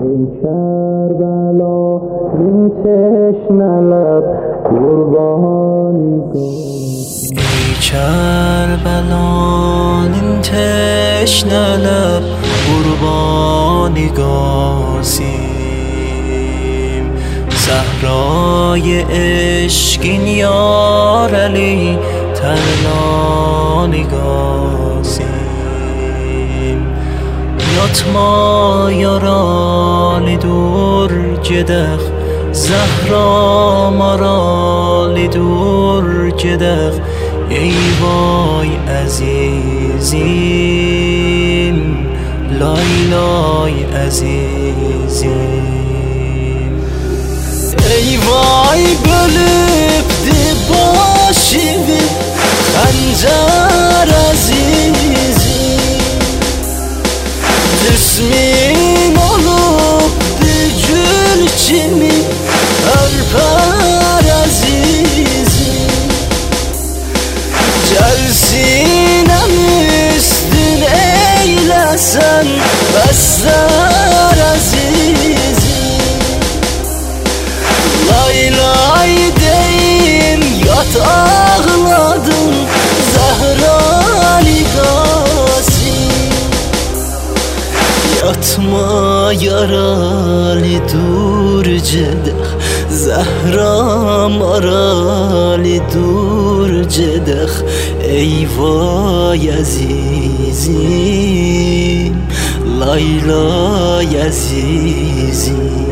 ای کربلا این تشنه لب قربانی گاسیم، ای کربلا این تشنه لب قربانی گاسیم. صحرای عشقین یار علی ترلانی گاسیم. یاتما یارانی دور جدخ زهرا مرا دور جدخ. ای وای عزیزیم لای لای عزیزیم. ای وای بلب دی باشی خنجر عزیزیم. جسمین olup دی gül çimi örper azizim. Gelsinəm üstün eylesen besler azizim. Lay lay deyim yat ağladım Zehrali Gasim. Yatma yarali dur cedeh Zehra marali dur cedeh. Ey vay azizim lay lay azizim.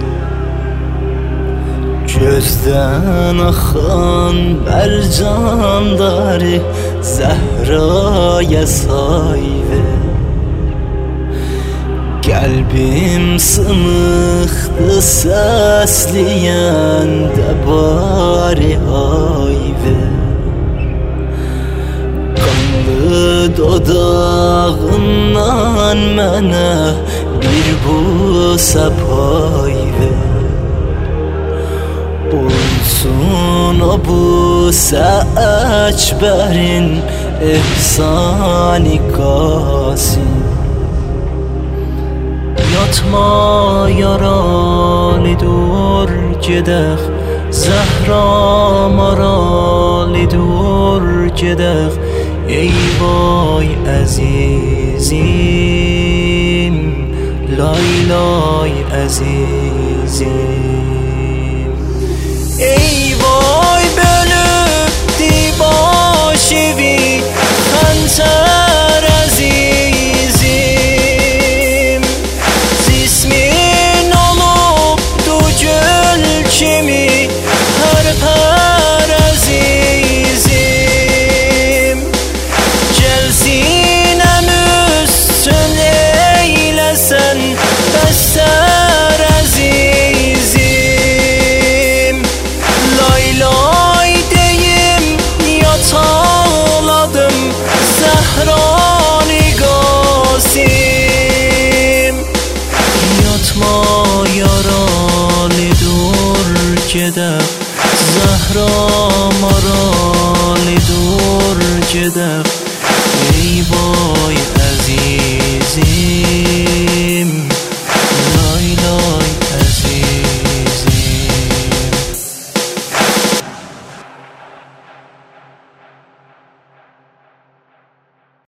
Gözden akan mercanları Zehra'ya sayve. Kalbim sınıktı sesleyen de bari hayve. Kanlı dodağından mənə bir busa pay ver. Olsun o busa ekberin ehsani Gasim. Yatma yarali dur cedeh Zehra marali dur cedeh. Ey vay azizim lay lay azizim. Ey vay bölüp di başevi hançer